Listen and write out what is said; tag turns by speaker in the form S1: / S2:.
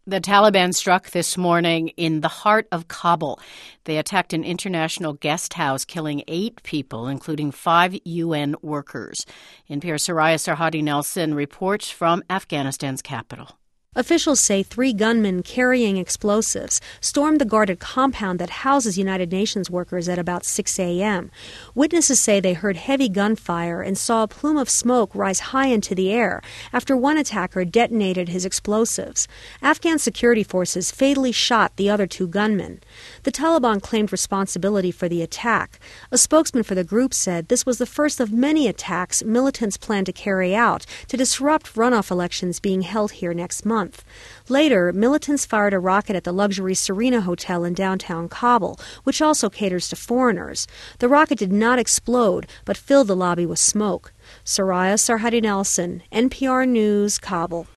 S1: The Taliban struck this morning in the heart of Kabul. They attacked an international guest house, killing 8 people, including 5 UN workers. NPR's Soraya Sarhadi Nelson reports from Afghanistan's capital.
S2: Officials say 3 gunmen carrying explosives stormed the guarded compound that houses United Nations workers at about 6 a.m. Witnesses say they heard heavy gunfire and saw a plume of smoke rise high into the air after one attacker detonated his explosives. Afghan security forces fatally shot the other 2 gunmen. The Taliban claimed responsibility for the attack. A spokesman for the group said this was the first of many attacks militants plan to carry out to disrupt runoff elections being held here next month. Later, militants fired a rocket at the luxury Serena Hotel in downtown Kabul, which also caters to foreigners. The rocket did not explode, but filled the lobby with smoke. Soraya Sarhadi Nelson, NPR News, Kabul.